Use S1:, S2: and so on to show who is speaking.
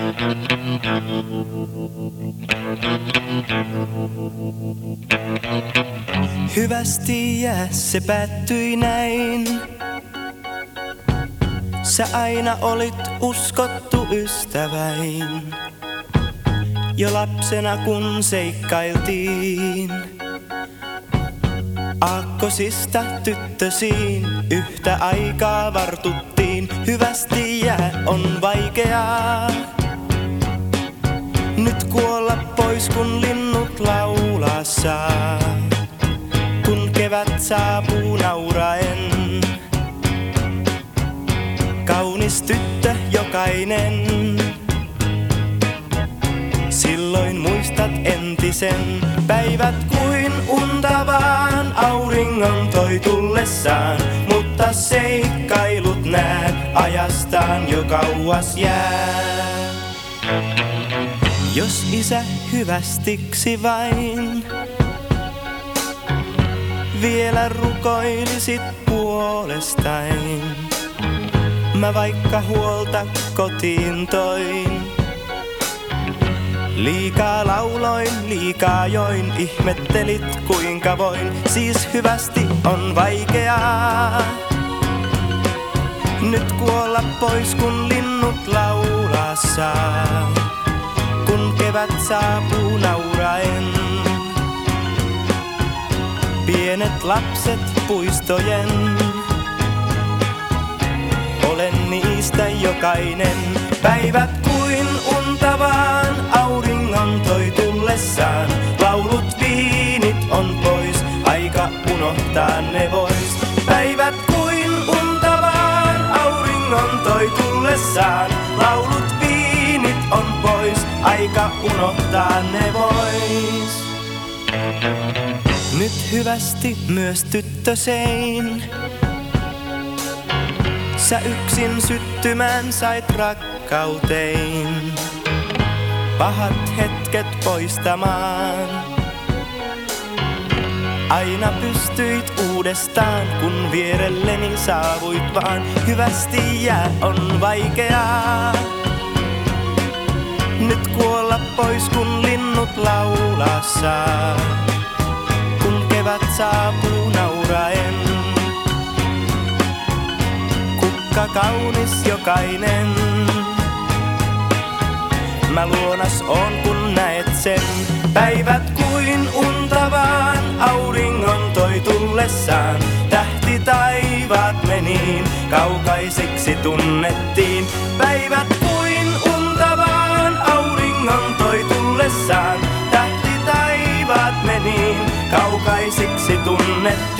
S1: Hyvästi jää, se päättyi näin. Sä aina olit uskottu ystäväin. Jo lapsena kun seikkailtiin, aakkosista tyttösiin yhtä aikaa vartuttiin. Hyvästi jää, on vaikeaa nyt kuolla pois kun linnut laulaa saa. Kun kevät saapuu nauraen, kaunis tyttö jokainen. Silloin muistat entisen päivät kuin unta vaan auringon toi tullessaan. Mutta seikkailut näet ajastaan jo kauas jää. Jos isä hyvästiksi vain vielä rukoilisit puolestain, mä vaikka huolta kotiin toin. Liikaa lauloin, liikaa join, ihmettelit kuinka voin. Siis hyvästi on vaikeaa nyt kuolla pois kun linnut laulaa saa. Kun kevät saapuu nauraen, pienet lapset puistojen. Olen niistä jokainen. Päivät kuin unta vaan auringon toi tullessaan. Laulut viinit on pois, aika unohtaa ne vois. Päivät kuin unta vaan auringon toi tullessaan. Laulut viinit on pois, aika unohtaa ne vois. Nyt hyvästi myös tyttösein. Sä yksin syttymään sait rakkautein, pahat hetket poistamaan. Aina pystyit uudestaan, kun vierelleni saavuit vaan. Hyvästi jää, on vaikeaa nyt kuolla pois, kun linnut laulaa saa. Kun kevät saapuu nauraen, kukka kaunis jokainen. Mä luonas on kun näet sen. Päivät kuin unta vaan auringon toi tullessaan. Tähti taivaat meniin, kaukaisiksi tunnettiin. Päivät kuin unta vaan auringon toi tullessaan. Tähti taivaat meniin, kaukaisiksi tunnettiin.